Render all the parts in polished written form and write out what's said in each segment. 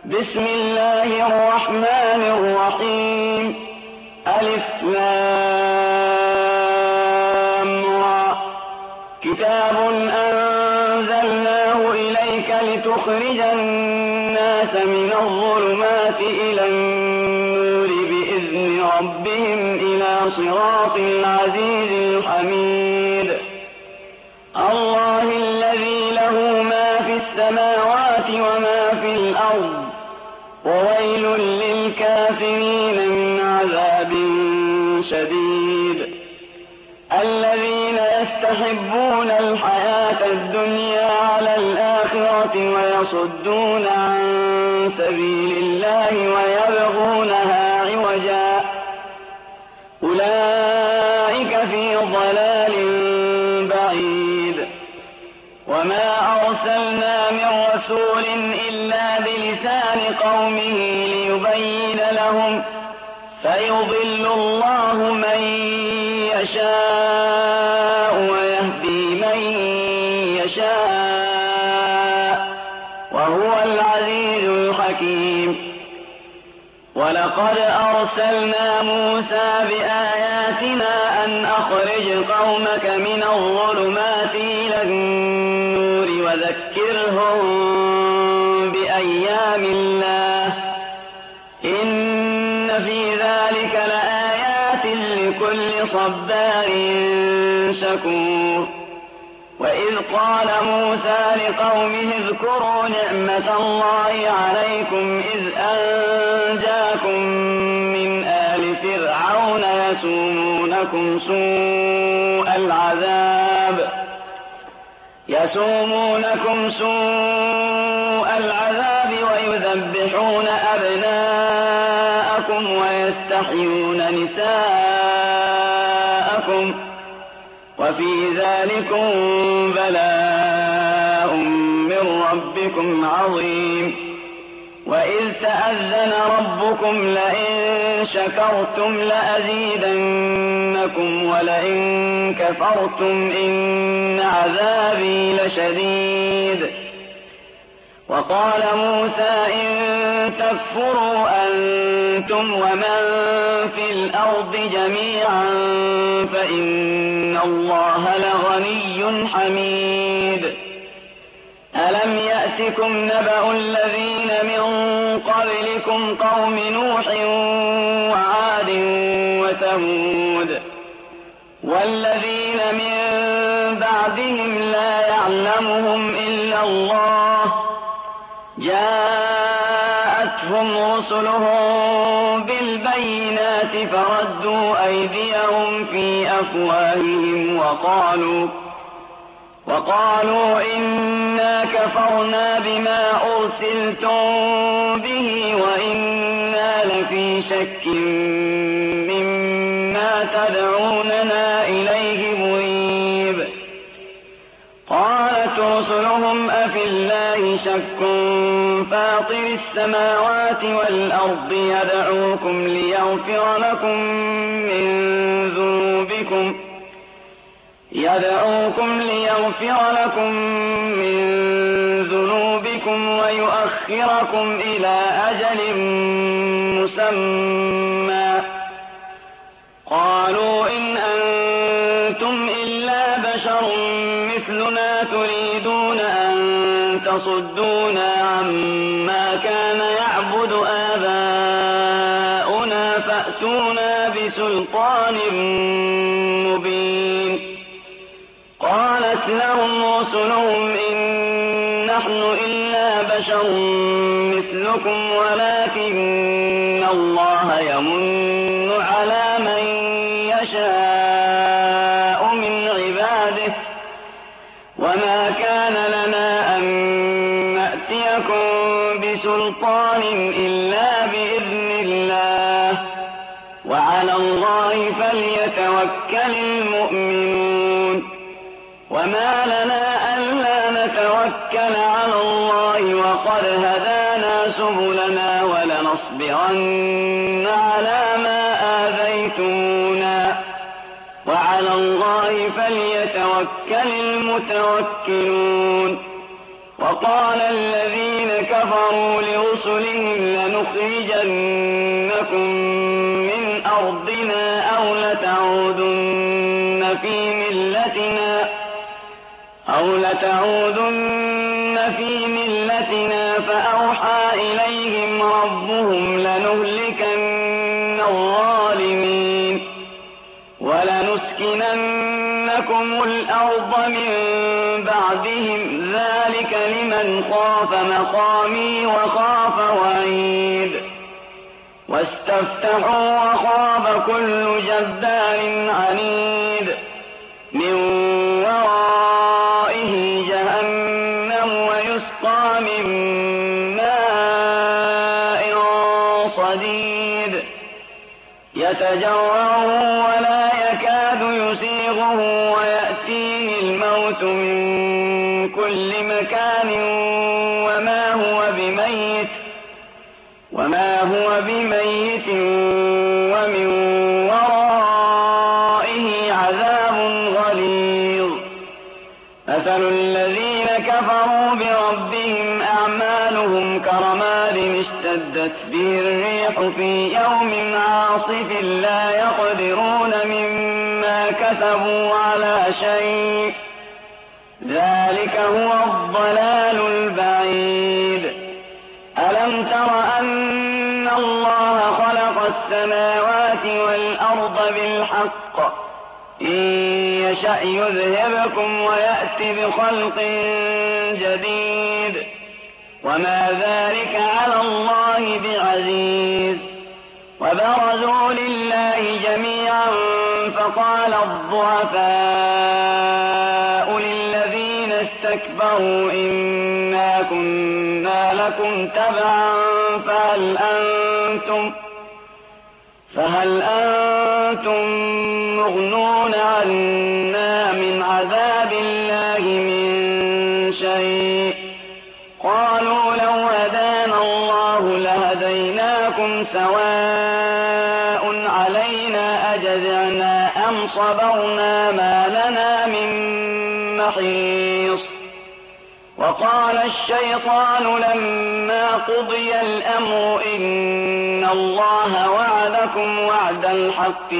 بسم الله الرحمن الرحيم. ألف لام را. كتاب أنزلناه إليك لتخرج الناس من الظلمات إلى النور بإذن ربهم إلى صراط العزيز الحميد. الله الذي له ما في السماوات وما في الأرض، وويل للكافرين من عذاب شديد. الذين يستحبون الحياة الدنيا على الآخرة ويصدون عن سبيل الله ويبغونها عوجا، أولئك في ضلال بعيد. وما أرسلنا من رسول إلا بلسان قومه ليبين لهم، فيضل الله من يشاء ويهدي من يشاء، وهو العزيز الحكيم. ولقد أرسلنا موسى بآياتنا أن أخرج قومك من الظلمات إلى النور وذكرهم بأيام الله، إن في ذلك لآيات لكل صبار شكور. وإذ قال موسى لقومه اذكروا نعمة الله عليكم إذ أنجاكم من آل فرعون يسومونكم سوء العذاب ويذبحون أبناءكم ويستحيون نساءكم، وفي ذلكم بلاء من ربكم عظيم. وإذ تأذن ربكم لئن شكرتم لأزيدنكم ولئن كفرتم إن عذابي لشديد. وقال موسى إن تكفروا أنتم ومن في الأرض جميعا فإن الله لغني حميد. ألم يأتكم نبأ الذين من قبلكم قوم نوح وعاد وثمود والذين من بعدهم لا يعلمهم إلا الله، جاءتهم رسلهم بالبينات فردوا أيديهم في أفواههم وقالوا إنا كفرنا بما أرسلتم به وإنا لفي شك مما تدعوننا إليه مريب. قالت رسلهم أفي الله شك فاطر السماوات والأرض يدعوكم ليغفر لكم من ذنوبكم ويؤخركم إلى أجل مسمى. قالوا إن أنتم إلا بشر مثلنا تريدون أن تصدونا عما كان يعبد آباؤنا فأتونا بسلطان مبين. قالت لهم رسلهم إن نحن إلا بشر مثلكم ولكن الله يمن على من يشاء من عباده، وما كان لنا أن نأتيكم بسلطان إلا بإذن الله، وعلى الله فليتوكل المؤمنون. وما لنا ألا نتوكل على الله وقد هدانا سبلنا ولنصبرن على ما آذيتمونا، وعلى الله فليتوكل المتوكلون. وقال الذين كفروا لرسلهم لنخرجنكم من أرضنا أو لتعودن في ملتنا فأوحى إليهم ربهم لنهلكن الظالمين ولنسكننكم الأرض من بعدهم ذلك لمن خاف مقامي وخاف وعيد واستفتحوا وخاب كل جبار عنيد من ورائه جهنم ويسقى من ماء صديد يتجرعه ولا يكاد يسيغه ويأتيه الموت من كل مكان وما هو بميت ومن ورائه عذاب غليظ مثل الذين كفروا بربهم أعمالهم كرماد اشتدت به الريح في يوم عاصف لا يقدرون مما كسبوا على شيء ذلك هو الضلال البعيد ألم تر أن الله خلق السماوات والأرض بالحق إن يشأ يذهبكم ويأت بخلق جديد وما ذلك على الله بعزيز وبرزوا لله جميعا فقال الضعفاء للذين استكبروا إنا كنا لكم تبعا فهل أنتم مغنون عنا من عذاب الله من شيء قالوا لو هدانا الله لهديناكم سواء علينا أجزعنا أم صبرنا ما لنا من محيص وقال الشيطان لما قضي الأمر إن الله وعدكم وعد الحق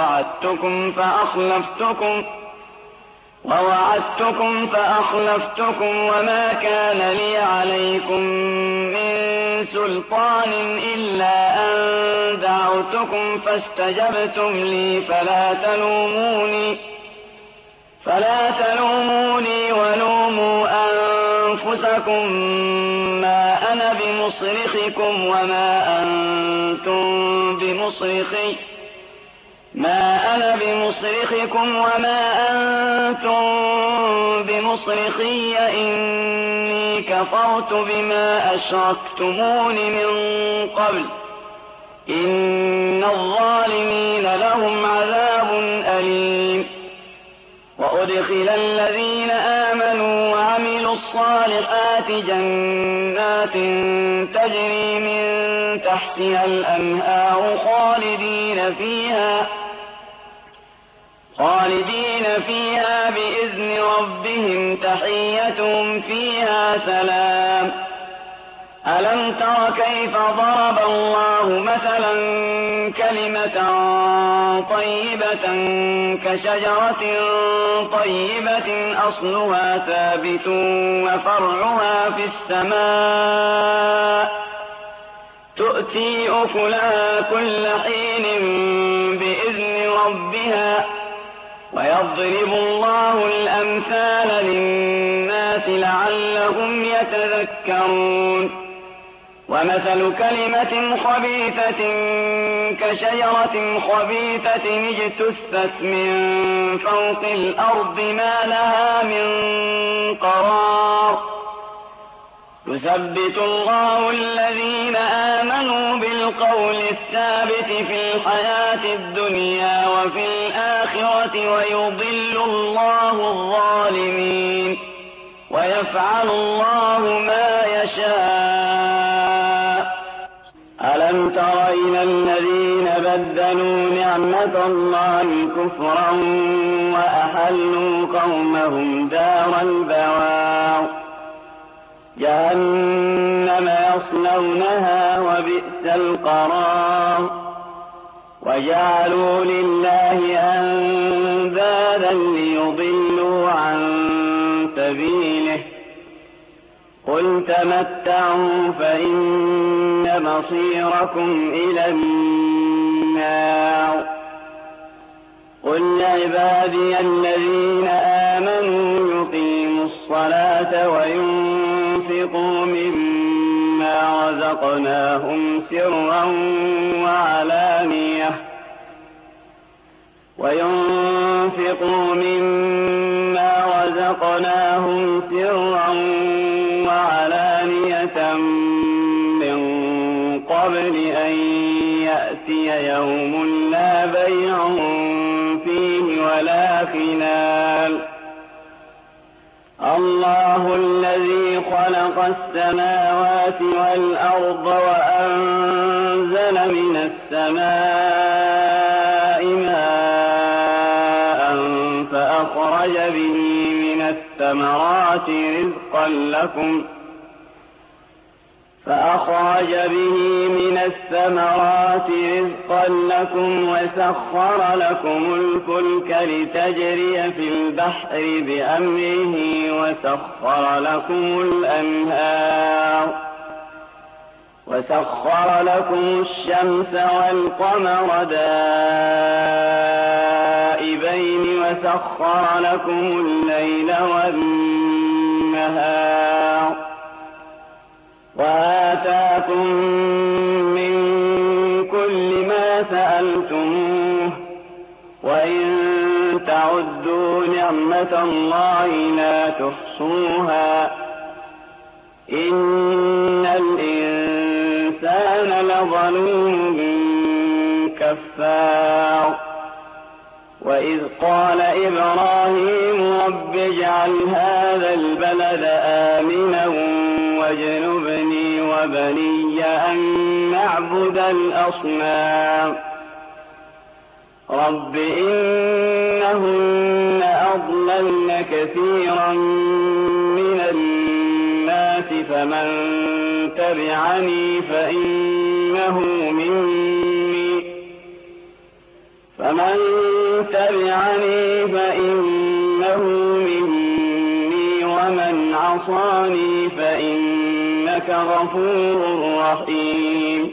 ووعدتكم فأخلفتكم وما كان لي عليكم من سلطان إلا أن دعوتكم فاستجبتم لي فلا تلوموني ولوموا أنفسكم ما أنا بمصرخكم وما أنتم بمصرخي إني كفرت بما أشركتمون من قبل إن الظالمين لهم عذاب أليم وأدخل الذين آمنوا وعملوا الصالحات جنات تجري من تحتها الأنهار خالدين فيها بإذن ربهم تحيتهم فيها سلام ألم تر كيف ضرب الله مثلا كلمة طيبة كشجرة طيبة أصلها ثابت وفرعها في السماء تؤتي أكلها كل حين بإذن ربها ويضرب الله الأمثال للناس لعلهم يتذكرون ومثل كلمة خبيثة كشجرة خبيثة اجتثت من فوق الأرض ما لها من قرار يثبت الله الذين آمنوا بالقول الثابت في الحياة الدنيا وفي الآخرة ويضل الله الظالمين ويفعل الله ما يشاء ألم تر إلى الذين بدلوا نعمة الله كفرا وأحلوا قومهم دار البوار جهنم يصلونها وبئس القرار وجعلوا لله أندادا ليضلوا عن سبيله قل تمتعوا فإن مصيركم إلى النار قل لعبادي الذين آمنوا يقيموا الصلاة وينفقوا مما رزقناهم سرا وعلانية من قبل أن يأتي يوم لا بيع فيه ولا خلال الله الذي خلق السماوات والأرض وأنزل من السماء ماء فأخرج به من الثمرات رزقا لكم وسخر لكم الفلك لتجري في البحر بأمره وسخر لكم الشمس والقمر دائبين وسخر لكم الليل والنهار وآتاكم من كل ما سألتموه وإن تعدوا نعمة الله لا تحصوها إن الإنسان لظلوم كفار وإذ قال إبراهيم رب اجعل هذا البلد آمنا واجنبني وبني أن نعبد الأصنام رب إنهن أضللن كثيرا من الناس فمن تبعني فإنه مني ومن عصاني فإنك غفور رحيم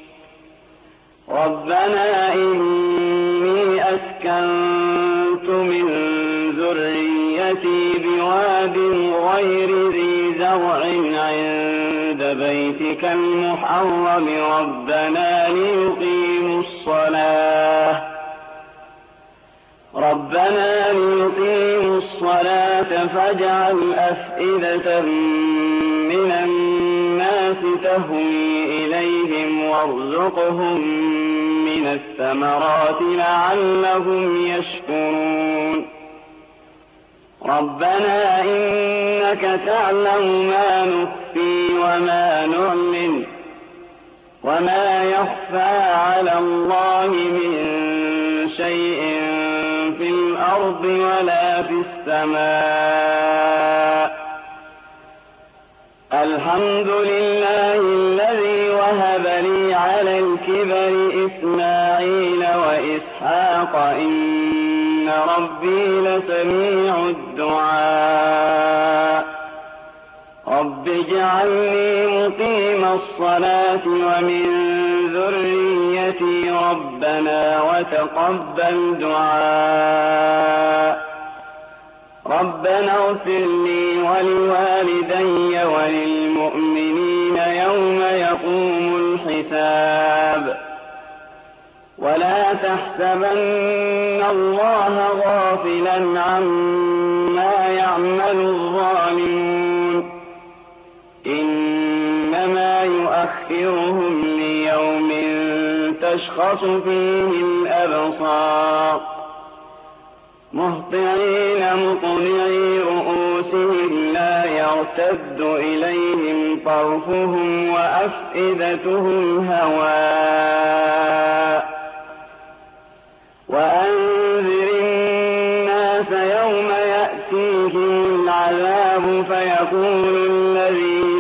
ربنا إني أسكنت من ذريتي بواد غير ذي زرع عند بيتك المحرم ربنا ليقيموا الصلاة فاجعل أفئدة من الناس تهوي إليهم وارزقهم من الثمرات لعلهم يشكرون ربنا إنك تعلم ما نخفي وما نعلن وما يخفى على الله من شيء في الأرض ولا في السماء الحمد لله الذي وهب لي على الكبر إسماعيل وإسحاق إن ربي لسميع الدعاء رب اجعلني مقيم الصلاة ومن ذريتي ربنا وتقبل دعاء ربنا اغفر لي ولوالدي وللمؤمنين يوم يقوم الحساب ولا تحسبن الله غافلا عما يعمل الظالمون إنما يؤخرهم ليوم تشخص فيه الأبصار مهطعين مقنعي رؤوسهم لا يرتد إليهم طرفهم وأفئدتهم هواء وأنذر الناس يوم يأتيهم العذاب فيقول الذين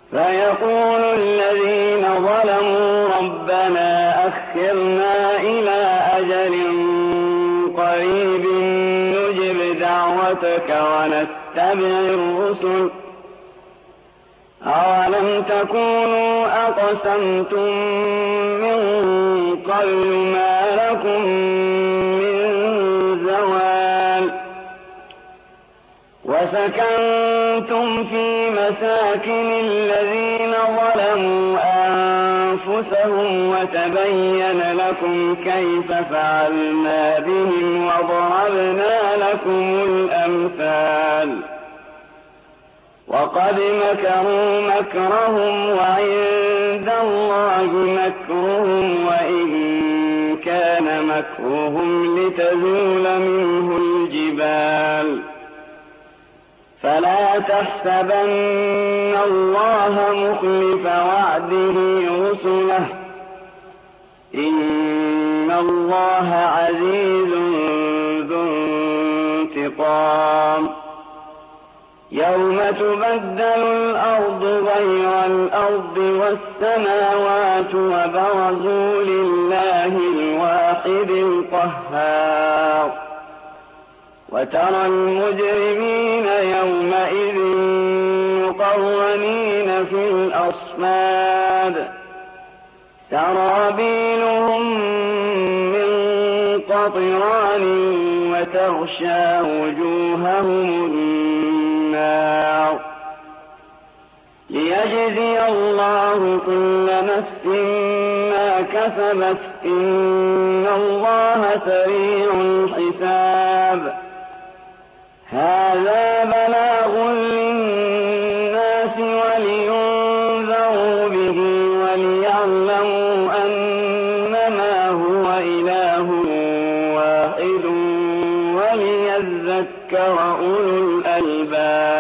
فيقول الذين ظلموا ربنا أخرنا إلى أجل قريب نجب دعوتك ونتبع الرسل أولم تكونوا أقسمتم من قبل ما لكم من زوال وسكنتم في مساكن الذين ظلموا أنفسهم وتبين لكم كيف فعلنا بهم وضربنا لكم الأمثال وقد مكروا مكرهم وعند الله مكرهم وإن كان مكرهم لتزول منه الجبال فلا تحسبن الله مخلف وعده رسله إن الله عزيز ذو انتقام يوم تبدل الأرض غير الأرض والسماوات وبرزوا لله الواحد القهار وترى المجرمين يومئذ مقرنين في الأصفاد سرابيلهم من قطران وتغشى وجوههم النار ليجزي الله كل نفس ما كسبت إن الله سريع الحساب هذا بلاغ للناس ولينذروا به وليعلموا أنما هو إله واحد وليذكر أولو الألباب